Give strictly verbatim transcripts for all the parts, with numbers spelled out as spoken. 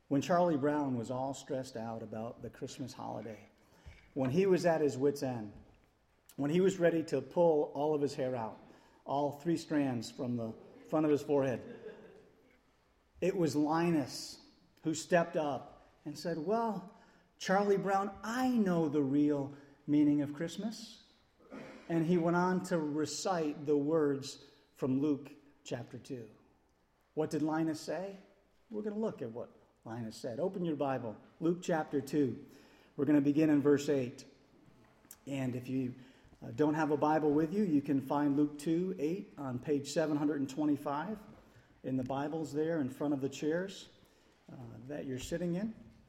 When Charlie Brown was all stressed out about the Christmas holiday, when he was at his wit's end, when he was ready to pull all of his hair out, all three strands from the front of his forehead, it was Linus who stepped up and said, "Well, Charlie Brown, I know the real meaning of Christmas." And he went on to recite the words from Luke chapter two. What did Linus say? We're going to look at what Linus said. Open your Bible, Luke chapter two. We're going to begin in verse eight. And if you uh, don't have a Bible with you, you can find Luke two, eight on page seven twenty-five in the Bibles there in front of the chairs uh, that you're sitting in.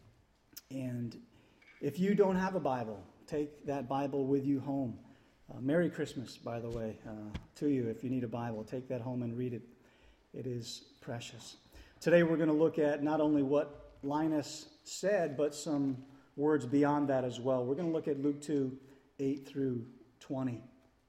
And if you don't have a Bible, take that Bible with you home. Uh, Merry Christmas, by the way, uh, to you. If you need a Bible, take that home and read it. It is precious. Today we're going to look at not only what Linus said, but some words beyond that as well. We're going to look at Luke two, eight through twenty.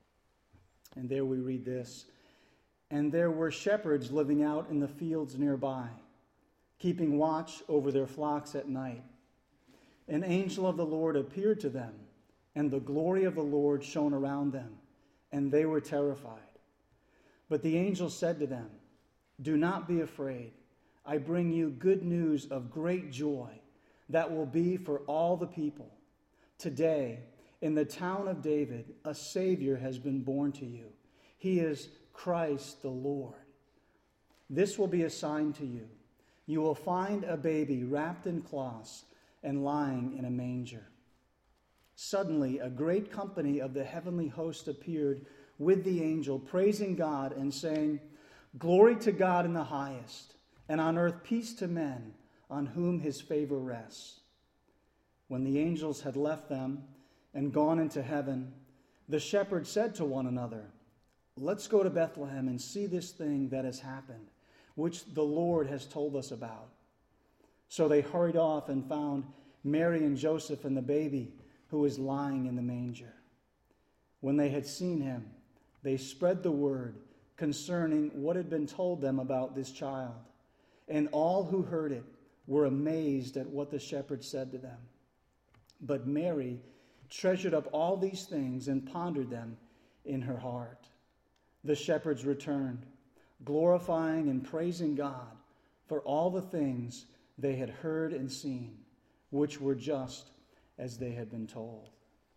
And there we read this. "And there were shepherds living out in the fields nearby, keeping watch over their flocks at night. An angel of the Lord appeared to them, and the glory of the Lord shone around them, and they were terrified. But the angel said to them, 'Do not be afraid. I bring you good news of great joy that will be for all the people. Today, in the town of David, a Savior has been born to you. He is Christ the Lord. This will be a sign to you. You will find a baby wrapped in cloths and lying in a manger.' Suddenly, a great company of the heavenly host appeared with the angel, praising God and saying, 'Glory to God in the highest, and on earth peace to men on whom his favor rests.' When the angels had left them and gone into heaven, the shepherds said to one another, 'Let's go to Bethlehem and see this thing that has happened, which the Lord has told us about.' So they hurried off and found Mary and Joseph and the baby who was lying in the manger. When they had seen him, they spread the word concerning what had been told them about this child. And all who heard it were amazed at what the shepherds said to them. But Mary treasured up all these things and pondered them in her heart. The shepherds returned, glorifying and praising God for all the things they had heard and seen, which were just as they had been told."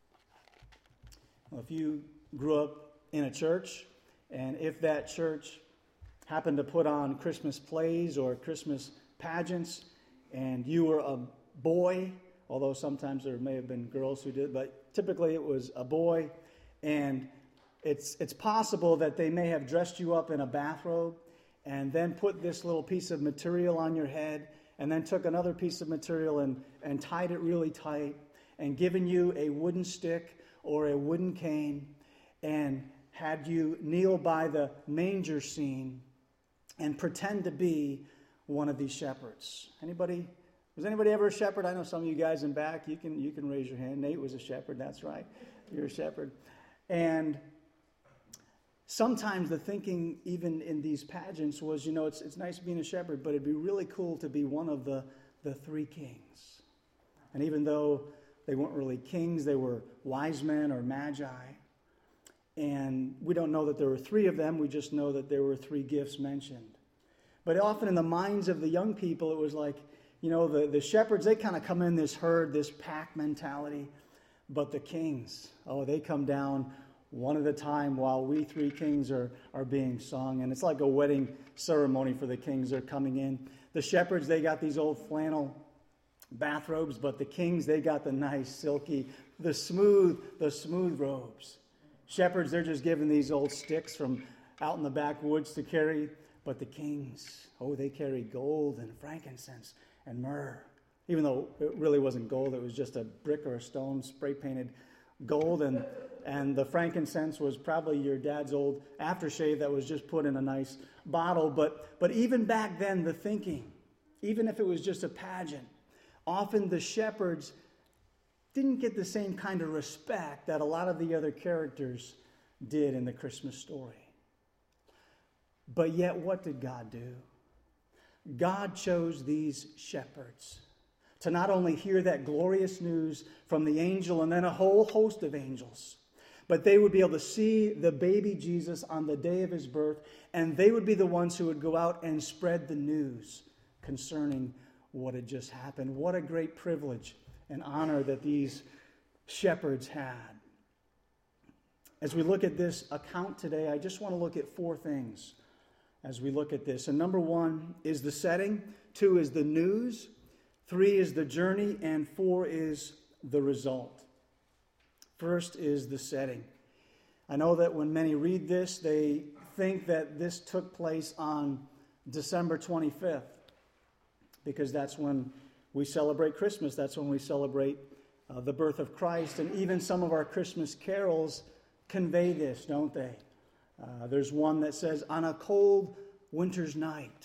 Well, if you grew up in a church, and if that church happened to put on Christmas plays or Christmas pageants, and you were a boy, although sometimes there may have been girls who did, but typically it was a boy, and it's it's possible that they may have dressed you up in a bathrobe and then put this little piece of material on your head and then took another piece of material and, and tied it really tight and given you a wooden stick or a wooden cane and had you kneel by the manger scene and pretend to be one of these shepherds. Anybody? Was anybody ever a shepherd? I know some of you guys in back. You can you can raise your hand. Nate was a shepherd. That's right. You're a shepherd. And sometimes the thinking, even in these pageants, was, you know, it's it's nice being a shepherd, but it'd be really cool to be one of the, the three kings. And even though they weren't really kings, they were wise men or magi. And we don't know that there were three of them. We just know that there were three gifts mentioned. But often in the minds of the young people, it was like, you know, the, the shepherds, they kind of come in this herd, this pack mentality. But the kings, oh, they come down one at a time while we three kings are, are being sung. And it's like a wedding ceremony for the kings. They're coming in. The shepherds, they got these old flannel bathrobes, but the kings, they got the nice, silky, the smooth, the smooth robes. Shepherds, they're just given these old sticks from out in the backwoods to carry. But the kings, oh, they carried gold and frankincense and myrrh. Even though it really wasn't gold, it was just a brick or a stone spray-painted gold. And, and the frankincense was probably your dad's old aftershave that was just put in a nice bottle. But, but even back then, the thinking, even if it was just a pageant, often the shepherds didn't get the same kind of respect that a lot of the other characters did in the Christmas story. But yet, what did God do? God chose these shepherds to not only hear that glorious news from the angel and then a whole host of angels, but they would be able to see the baby Jesus on the day of his birth, and they would be the ones who would go out and spread the news concerning what had just happened. What a great privilege and honor that these shepherds had. As we look at this account today, I just want to look at four things as we look at this. And number one is the setting, two is the news, three is the journey, and four is the result. First is the setting. I know that when many read this, they think that this took place on December twenty-fifth, because that's when we celebrate Christmas. That's when we celebrate uh, the birth of Christ. And even some of our Christmas carols convey this, don't they? Uh, there's one that says, on a cold winter's night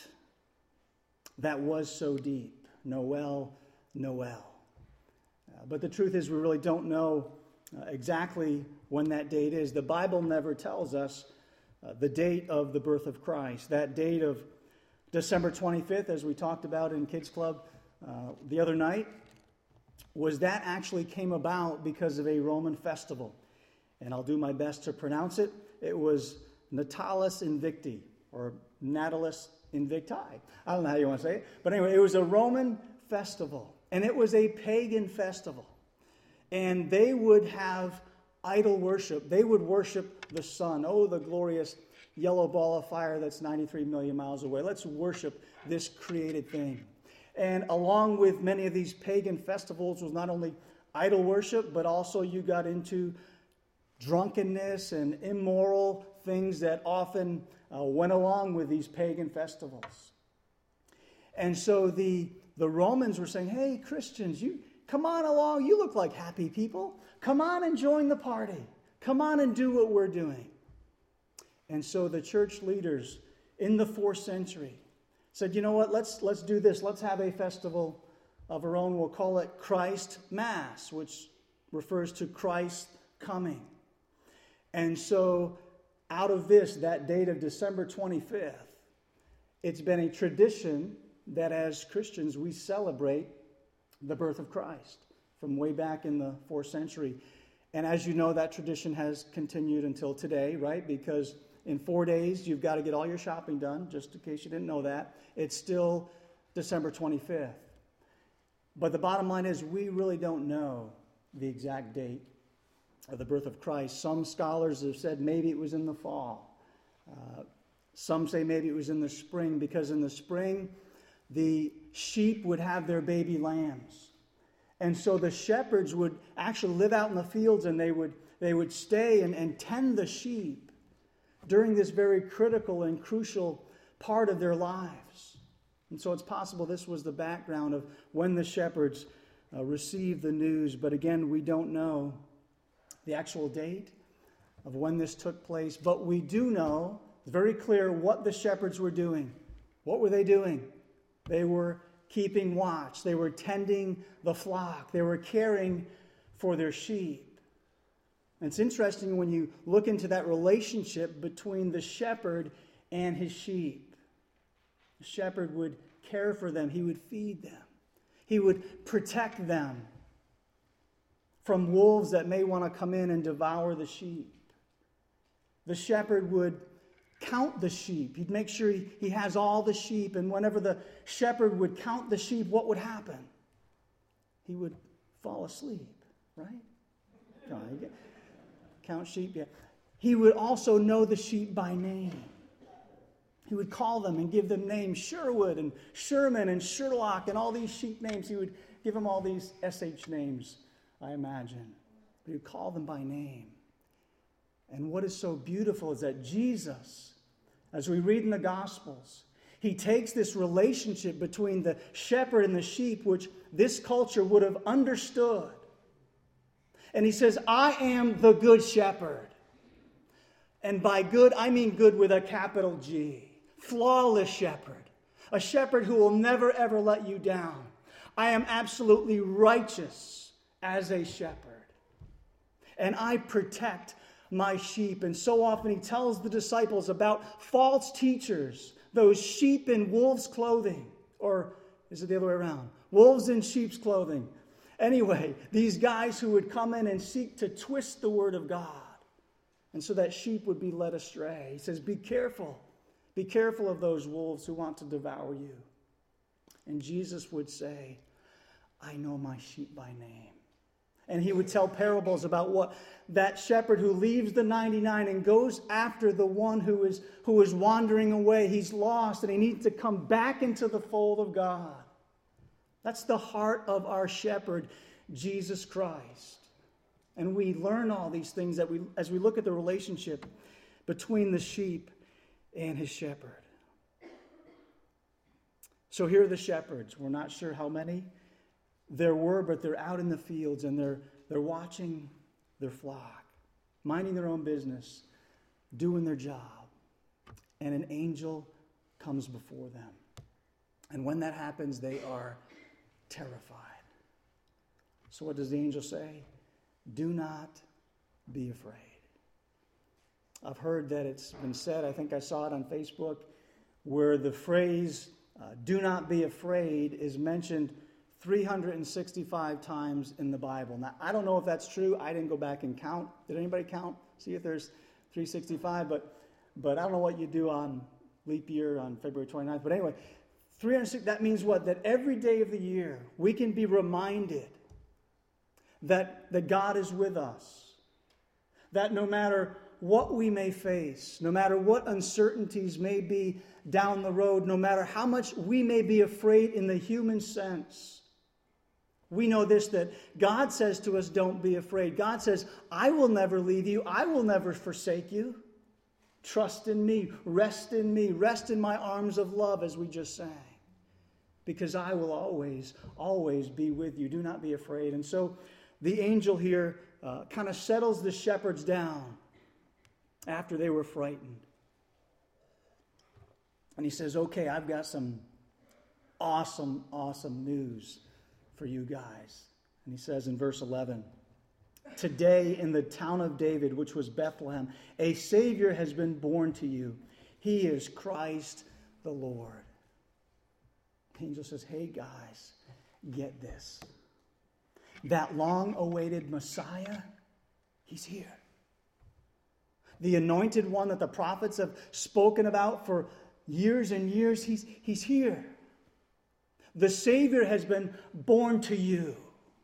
that was so deep, Noel, Noel. Uh, but the truth is we really don't know uh, exactly when that date is. The Bible never tells us uh, the date of the birth of Christ. That date of December twenty-fifth, as we talked about in Kids Club uh, the other night, was that actually came about because of a Roman festival. And I'll do my best to pronounce it. It was Natalis Invicti, or Natalis Invicti. I don't know how you want to say it. But anyway, it was a Roman festival. And it was a pagan festival. And they would have idol worship. They would worship the sun. Oh, the glorious yellow ball of fire that's ninety-three million miles away. Let's worship this created thing. And along with many of these pagan festivals was not only idol worship, but also you got into drunkenness and immoral things that often uh, went along with these pagan festivals. And so the, the Romans were saying, hey, Christians, you come on along. You look like happy people. Come on and join the party. Come on and do what we're doing. And so the church leaders in the fourth century said, you know what, let's, let's do this. Let's have a festival of our own. We'll call it Christ Mass, which refers to Christ coming. And so out of this, that date of December twenty-fifth, it's been a tradition that as Christians we celebrate the birth of Christ from way back in the fourth century. And as you know, that tradition has continued until today, right? Because in four days, you've got to get all your shopping done, just in case you didn't know that. It's still December twenty-fifth. But the bottom line is we really don't know the exact date of the birth of Christ. Some scholars have said maybe it was in the fall. Uh, some say maybe it was in the spring, because in the spring, the sheep would have their baby lambs. And so the shepherds would actually live out in the fields, and they would, they would stay and, and tend the sheep during this very critical and crucial part of their lives. And so it's possible this was the background of when the shepherds uh, received the news. But again, we don't know the actual date of when this took place. But we do know, it's very clear, what the shepherds were doing. What were they doing? They were keeping watch. They were tending the flock. They were caring for their sheep. And it's interesting when you look into that relationship between the shepherd and his sheep. The shepherd would care for them. He would feed them. He would protect them from wolves that may want to come in and devour the sheep. The shepherd would count the sheep. He'd make sure he, he has all the sheep. And whenever the shepherd would count the sheep, what would happen? He would fall asleep, right? Come on, you get, count sheep, yeah. He would also know the sheep by name. He would call them and give them names, Sherwood and Sherman and Sherlock and all these sheep names. He would give them all these S H names, I imagine. But he would call them by name. And what is so beautiful is that Jesus, as we read in the Gospels, he takes this relationship between the shepherd and the sheep, which this culture would have understood. And he says, I am the good shepherd. And by good, I mean good with a capital G. Flawless shepherd. A shepherd who will never, ever let you down. I am absolutely righteous as a shepherd. And I protect my sheep. And so often he tells the disciples about false teachers Those sheep in wolves' clothing. Or is it the other way around? Wolves in sheep's clothing. Anyway, these guys who would come in and seek to twist the word of God. And so that sheep would be led astray. He says, be careful. Be careful of those wolves who want to devour you. And Jesus would say, I know my sheep by name. And he would tell parables about what that shepherd who leaves the ninety-nine and goes after the one who is, who is wandering away. He's lost and he needs to come back into the fold of God. That's the heart of our shepherd, Jesus Christ. And we learn all these things that we, as we look at the relationship between the sheep and his shepherd. So here are the shepherds. We're not sure how many there were, but they're out in the fields and they're they're watching their flock, minding their own business, doing their job. And an angel comes before them. And when that happens, they are terrified. So what does the angel say? Do not be afraid. I've heard that it's been said, I think I saw it on Facebook, where the phrase, uh, do not be afraid, is mentioned three hundred sixty-five times in the Bible. Now, I don't know if that's true. I didn't go back and count. Did anybody count? See if there's three hundred sixty-five, but but I don't know what you do on leap year on February twenty-ninth. But anyway, three hundred sixty, that means what? That every day of the year we can be reminded that, that God is with us. That no matter what we may face, no matter what uncertainties may be down the road, no matter how much we may be afraid in the human sense, we know this, that God says to us, don't be afraid. God says, I will never leave you. I will never forsake you. Trust in me. Rest in me. Rest in my arms of love, as we just sang. Because I will always, always be with you. Do not be afraid. And so the angel here uh, kind of settles the shepherds down after they were frightened. And he says, okay, I've got some awesome, awesome news for you guys. And he says in verse eleven, today in the town of David, which was Bethlehem, a Savior has been born to you. He is Christ the Lord. The angel says, hey guys, get this. That long-awaited Messiah, he's here. The anointed one that the prophets have spoken about for years and years, he's, he's here. The Savior has been born to you.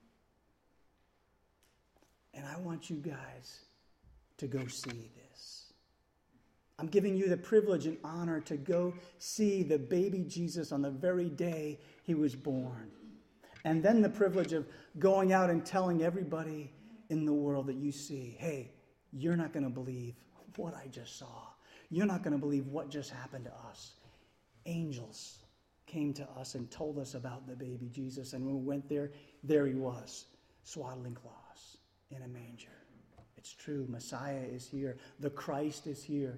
And I want you guys to go see this. I'm giving you the privilege and honor to go see the baby Jesus on the very day he was born. And then the privilege of going out and telling everybody in the world that you see, hey, you're not going to believe what I just saw. You're not going to believe what just happened to us. Angels came to us and told us about the baby Jesus. And when we went there, there he was, swaddling cloths in a manger. It's true. Messiah is here. The Christ is here.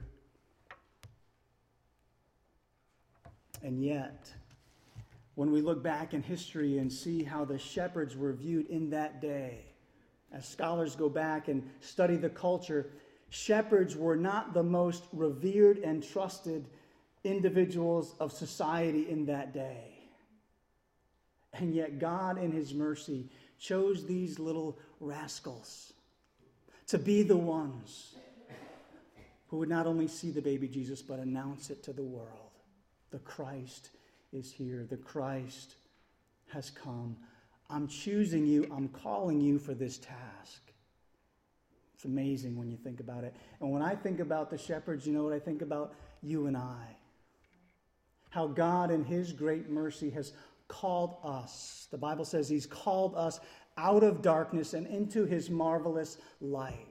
And yet, when we look back in history and see how the shepherds were viewed in that day, as scholars go back and study the culture, shepherds were not the most revered and trusted individuals of society in that day. And yet God, in his mercy, chose these little rascals to be the ones who would not only see the baby Jesus, but announce it to the world. The Christ is here. The Christ has come. I'm choosing you. I'm calling you for this task. It's amazing when you think about it. And when I think about the shepherds, you know what I think about? You and I. How God in his great mercy has called us. The Bible says he's called us out of darkness and into his marvelous light.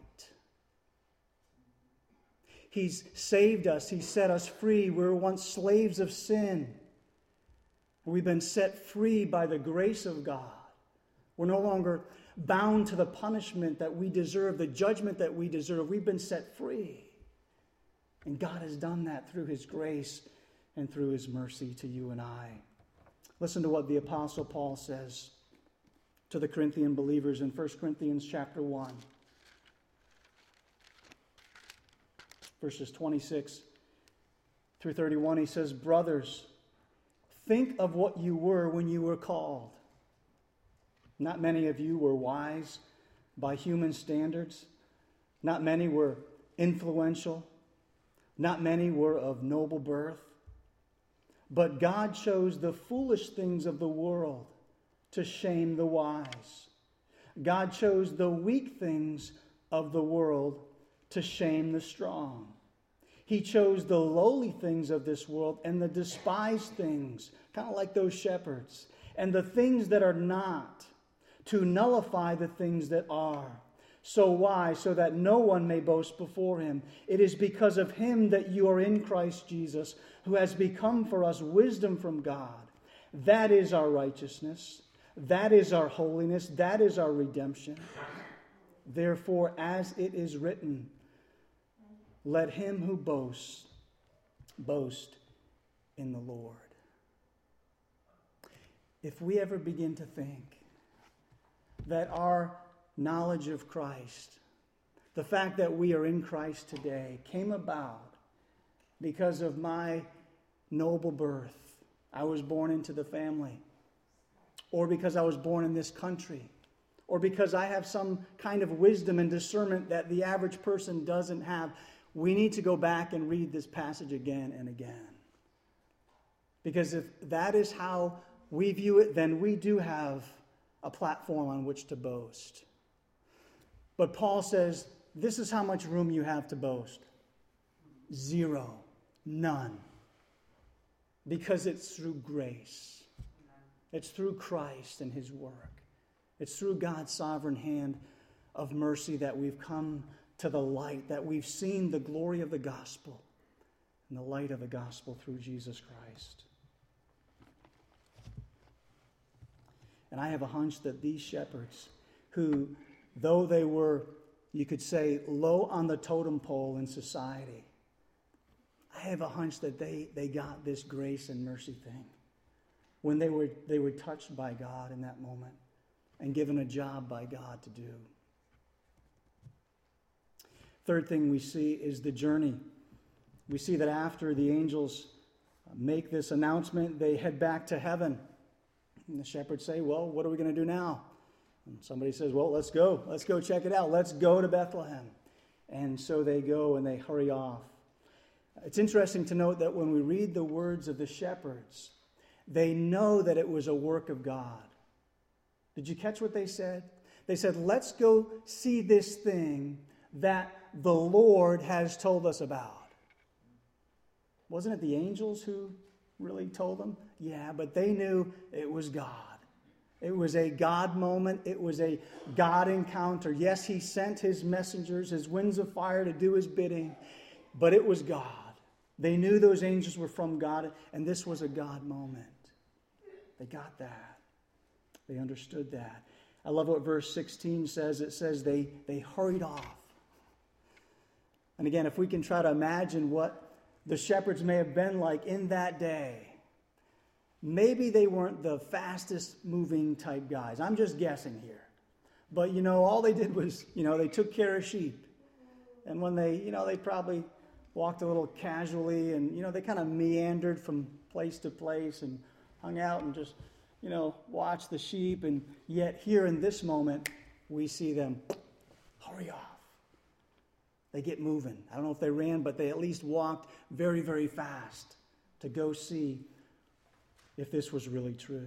He's saved us. He set us free. We were once slaves of sin. We've been set free by the grace of God. We're no longer bound to the punishment that we deserve, the judgment that we deserve. We've been set free. And God has done that through his grace and through his mercy to you and I. Listen to what the Apostle Paul says to the Corinthian believers in First Corinthians chapter one. Verses twenty-six through thirty-one, he says, brothers, think of what you were when you were called. Not many of you were wise by human standards. Not many were influential. Not many were of noble birth. But God chose the foolish things of the world to shame the wise. God chose the weak things of the world to shame the strong. He chose the lowly things of this world and the despised things, kind of like those shepherds, and the things that are not, to nullify the things that are. So why? So that no one may boast before him. It is because of him that you are in Christ Jesus, who has become for us wisdom from God. That is our righteousness. That is our holiness. That is our redemption. Therefore, as it is written, let him who boasts, boast in the Lord. If we ever begin to think that our knowledge of Christ, the fact that we are in Christ today, came about because of my noble birth, I was born into the family, or because I was born in this country, or because I have some kind of wisdom and discernment that the average person doesn't have, we need to go back and read this passage again and again. Because if that is how we view it, then we do have a platform on which to boast. But Paul says, this is how much room you have to boast. Zero. None. Because it's through grace. It's through Christ and his work. It's through God's sovereign hand of mercy that we've come to the light, that we've seen the glory of the gospel and the light of the gospel through Jesus Christ. And I have a hunch that these shepherds, who, though they were, you could say, low on the totem pole in society, I have a hunch that they, they got this grace and mercy thing when they were, they were touched by God in that moment and given a job by God to do. Third thing we see is the journey. We see that after the angels make this announcement, they head back to heaven. And the shepherds say, well, what are we going to do now? And somebody says, well, let's go. Let's go check it out. Let's go to Bethlehem. And so they go and they hurry off. It's interesting to note that when we read the words of the shepherds, they know that it was a work of God. Did you catch what they said? They said, let's go see this thing that the Lord has told us about. Wasn't it the angels who really told them? Yeah, but they knew it was God. It was a God moment. It was a God encounter. Yes, he sent his messengers, his winds of fire to do his bidding, but it was God. They knew those angels were from God, and this was a God moment. They got that. They understood that. I love what verse sixteen says. It says they, they hurried off. And again, if we can try to imagine what the shepherds may have been like in that day, maybe they weren't the fastest moving type guys. I'm just guessing here. But, you know, all they did was, you know, they took care of sheep. And when they, you know, they probably walked a little casually and, you know, they kind of meandered from place to place and hung out and just, you know, watched the sheep. And yet here in this moment, we see them hurry off. They get moving. I don't know if they ran, but they at least walked very, very fast to go see if this was really true.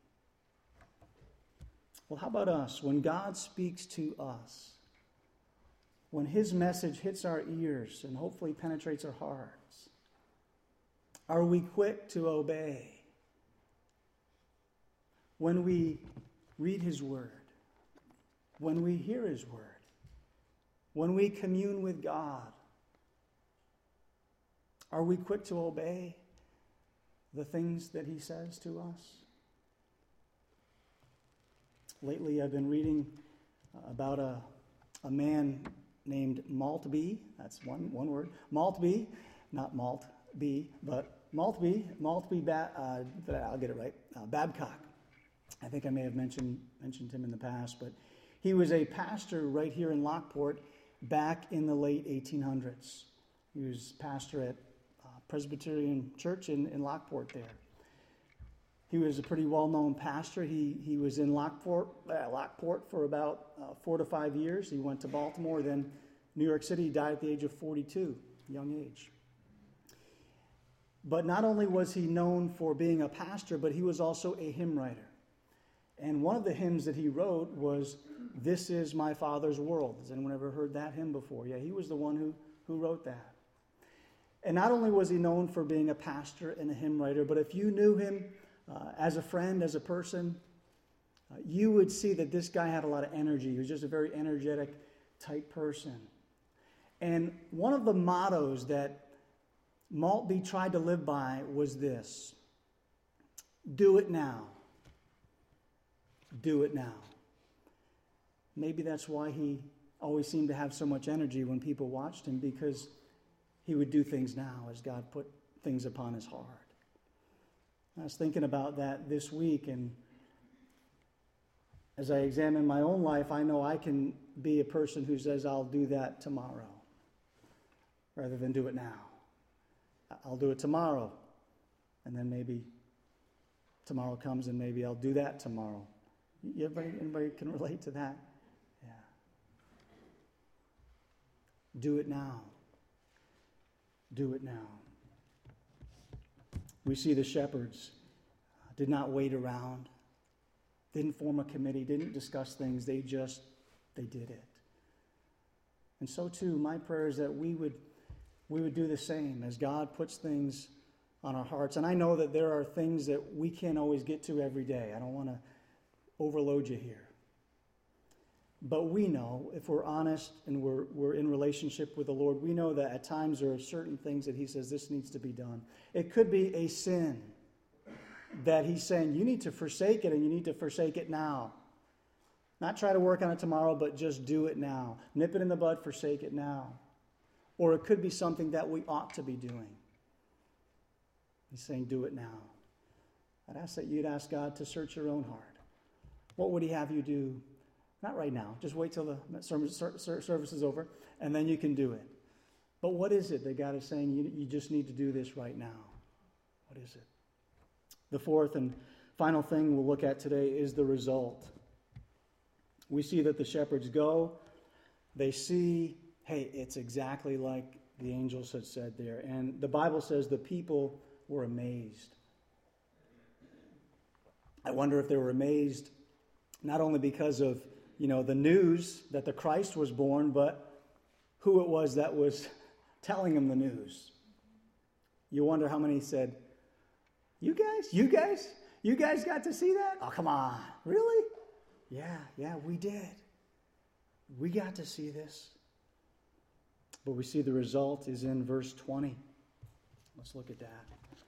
Well, how about us? When God speaks to us, when his message hits our ears and hopefully penetrates our hearts, are we quick to obey? When we read his word, when we hear his word, when we commune with God, are we quick to obey the things that he says to us? Lately, I've been reading about a, a man named Maltby. That's one, one word. Maltby, not Maltby, but Maltby, Maltby, ba- uh, I'll get it right, uh, Babcock. I think I may have mentioned, mentioned him in the past, but he was a pastor right here in Lockport back in the late eighteen hundreds. He was pastor at uh, Presbyterian church in, in Lockport there. He was a pretty well-known pastor. He he was in Lockport, uh, Lockport for about uh, four to five years. He went to Baltimore, then New York City. He died at the age of forty-two, young age. But not only was he known for being a pastor, but he was also a hymn writer. And one of the hymns that he wrote was, "This is my Father's world." Has anyone ever heard that hymn before? Yeah, he was the one who, who wrote that. And not only was he known for being a pastor and a hymn writer, but if you knew him uh, as a friend, as a person, uh, you would see that this guy had a lot of energy. He was just a very energetic type person. And one of the mottos that Maltby tried to live by was this: do it now. Do it now. Maybe that's why he always seemed to have so much energy when people watched him, because he would do things now as God put things upon his heart. I was thinking about that this week, and as I examine my own life, I know I can be a person who says, I'll do that tomorrow, rather than do it now. I'll do it tomorrow, and then maybe tomorrow comes and maybe I'll do that tomorrow. Everybody, anybody can relate to that? Yeah. Do it now. Do it now. We see the shepherds did not wait around, didn't form a committee, didn't discuss things. They just, they did it. And so too, my prayer is that we would, we would do the same as God puts things on our hearts. And I know that there are things that we can't always get to every day. I don't want to overload you here. But we know, if we're honest and we're, we're in relationship with the Lord, we know that at times there are certain things that he says this needs to be done. It could be a sin that he's saying you need to forsake it, and you need to forsake it now. Not try to work on it tomorrow, but just do it now. Nip it in the bud, forsake it now. Or it could be something that we ought to be doing. He's saying do it now. I'd ask that you'd ask God to search your own heart. What would he have you do? Not right now. Just wait till the service is over, and then you can do it. But what is it that God is saying you, you just need to do this right now? What is it? The fourth and final thing we'll look at today is the result. We see that the shepherds go. They see, hey, it's exactly like the angels had said there. And the Bible says the people were amazed. I wonder if they were amazed not only because of, you know, the news that the Christ was born, but who it was that was telling them the news. You wonder how many said, you guys, you guys, you guys got to see that? Oh, come on. Really? Yeah, yeah, we did. We got to see this. But we see the result is in verse twenty. Let's look at that.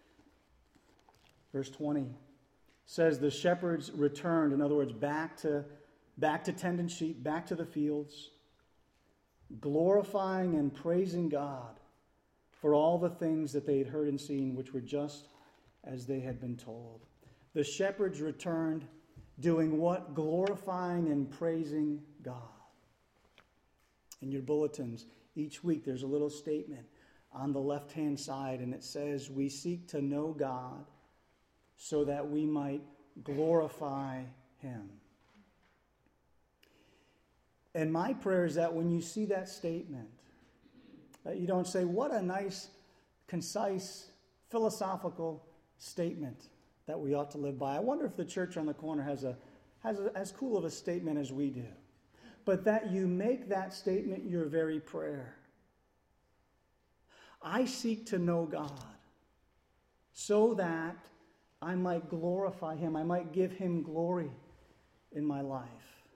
Verse twenty says the shepherds returned, in other words, back to back to tending sheep, back to the fields, glorifying and praising God for all the things that they had heard and seen, which were just as they had been told. The shepherds returned doing what? Glorifying and praising God. In your bulletins, each week there's a little statement on the left-hand side, and it says, we seek to know God so that we might glorify him. And my prayer is that when you see that statement, that you don't say, what a nice, concise, philosophical statement that we ought to live by. I wonder if the church on the corner has a has a, as cool of a statement as we do. But that you make that statement your very prayer. I seek to know God so that I might glorify him. I might give him glory in my life.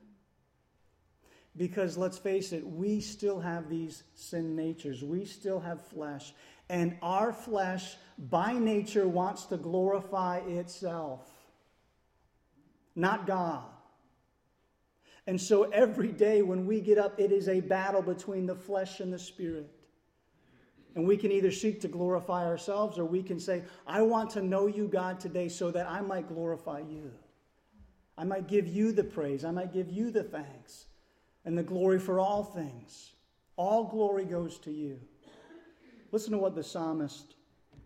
Because let's face it, we still have these sin natures. We still have flesh. And our flesh, by nature, wants to glorify itself, not God. And so every day when we get up, it is a battle between the flesh and the spirit. And we can either seek to glorify ourselves, or we can say, I want to know you, God, today so that I might glorify you. I might give you the praise. I might give you the thanks and the glory for all things. All glory goes to you. Listen to what the psalmist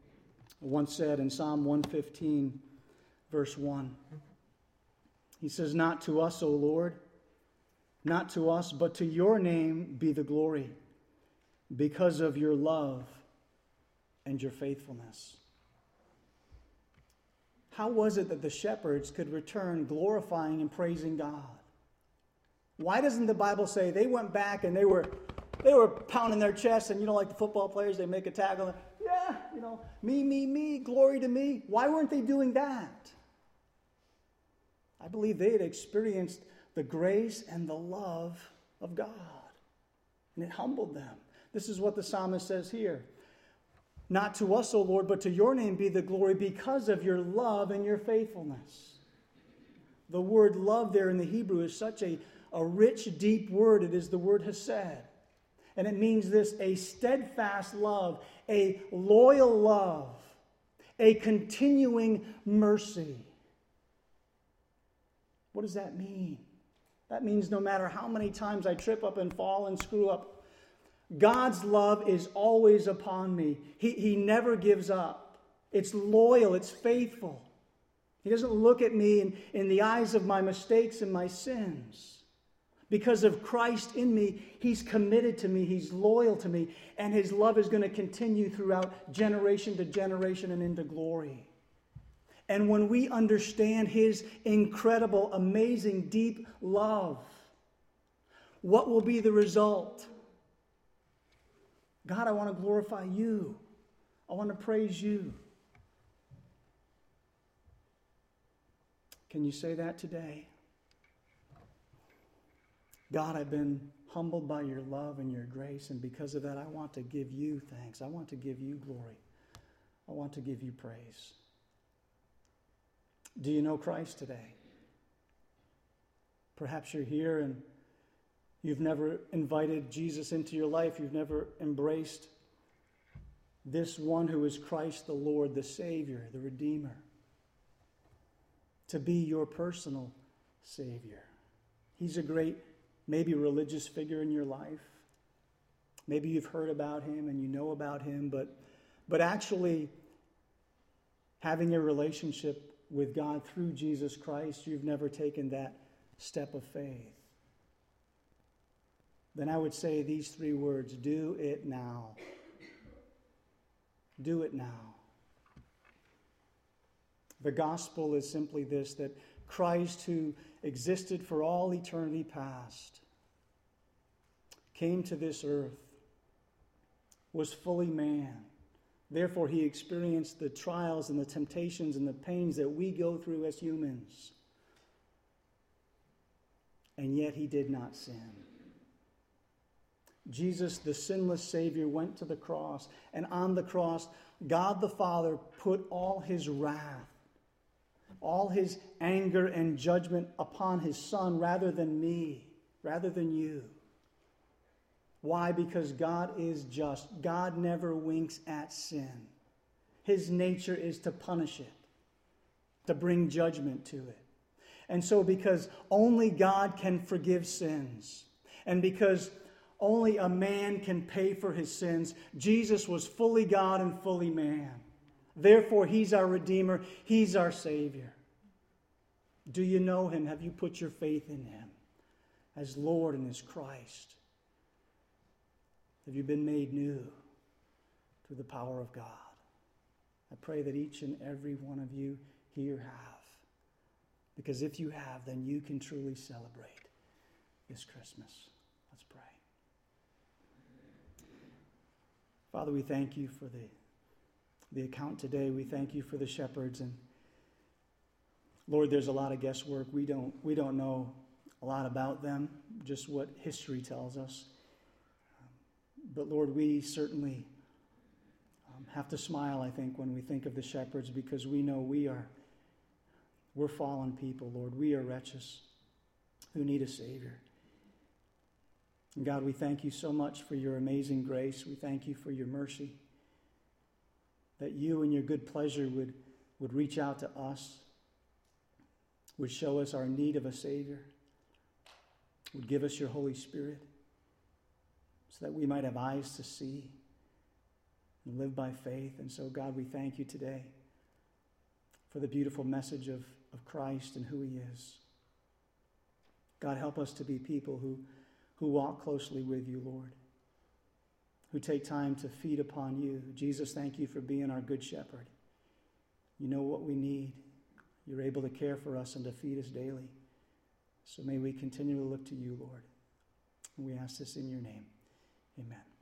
once said in Psalm one fifteen, verse one. He says, "Not to us, O Lord, not to us, but to your name be the glory, because of your love and your faithfulness." How was it that the shepherds could return glorifying and praising God? Why doesn't the Bible say they went back and they were they were pounding their chests, and you know, like the football players, they make a tackle and, yeah, you know, me, me, me, glory to me. Why weren't they doing that? I believe they had experienced the grace and the love of God, and it humbled them. This is what the psalmist says here. "Not to us, O Lord, but to your name be the glory because of your love and your faithfulness." The word love there in the Hebrew is such a, a rich, deep word. It is the word hesed. And it means this: a steadfast love, a loyal love, a continuing mercy. What does that mean? That means no matter how many times I trip up and fall and screw up, God's love is always upon me. He, he never gives up. It's loyal. It's faithful. He doesn't look at me in, in the eyes of my mistakes and my sins. Because of Christ in me, He's committed to me. He's loyal to me. And His love is going to continue throughout generation to generation and into glory. And when we understand His incredible, amazing, deep love, what will be the result? God, I want to glorify you. I want to praise you. Can you say that today? God, I've been humbled by your love and your grace, and because of that, I want to give you thanks. I want to give you glory. I want to give you praise. Do you know Christ today? Perhaps you're here and you've never invited Jesus into your life. You've never embraced this one who is Christ the Lord, the Savior, the Redeemer, to be your personal Savior. He's a great, maybe religious figure in your life. Maybe you've heard about him and you know about him, but, but actually having a relationship with God through Jesus Christ, you've never taken that step of faith. Then I would say these three words: do it now. Do it now. The gospel is simply this, that Christ, who existed for all eternity past, came to this earth, was fully man. Therefore, he experienced the trials and the temptations and the pains that we go through as humans. And yet he did not sin. Jesus, the sinless Savior, went to the cross, and on the cross, God the Father put all his wrath, all his anger and judgment upon his Son rather than me, rather than you. Why? Because God is just. God never winks at sin. His nature is to punish it, to bring judgment to it. And so because only God can forgive sins, and because only a man can pay for his sins, Jesus was fully God and fully man. Therefore, he's our Redeemer. He's our Savior. Do you know him? Have you put your faith in him as Lord and as Christ? Have you been made new through the power of God? I pray that each and every one of you here have. Because if you have, then you can truly celebrate this Christmas. Let's pray. Father, we thank you for the, the account today. We thank you for the shepherds. And Lord, there's a lot of guesswork. We don't, we don't know a lot about them, just what history tells us. But Lord, we certainly um, have to smile, I think, when we think of the shepherds, because we know we are, we're fallen people, Lord. We are wretches who need a Savior. And God, we thank you so much for your amazing grace. We thank you for your mercy, that you in your good pleasure would, would reach out to us, would show us our need of a Savior, would give us your Holy Spirit, so that we might have eyes to see and live by faith. And so, God, we thank you today for the beautiful message of, of Christ and who he is. God, help us to be people who, who walk closely with you, Lord, who take time to feed upon you. Jesus, thank you for being our good shepherd. You know what we need. You're able to care for us and to feed us daily. So may we continue to look to you, Lord. And we ask this in your name. Amen.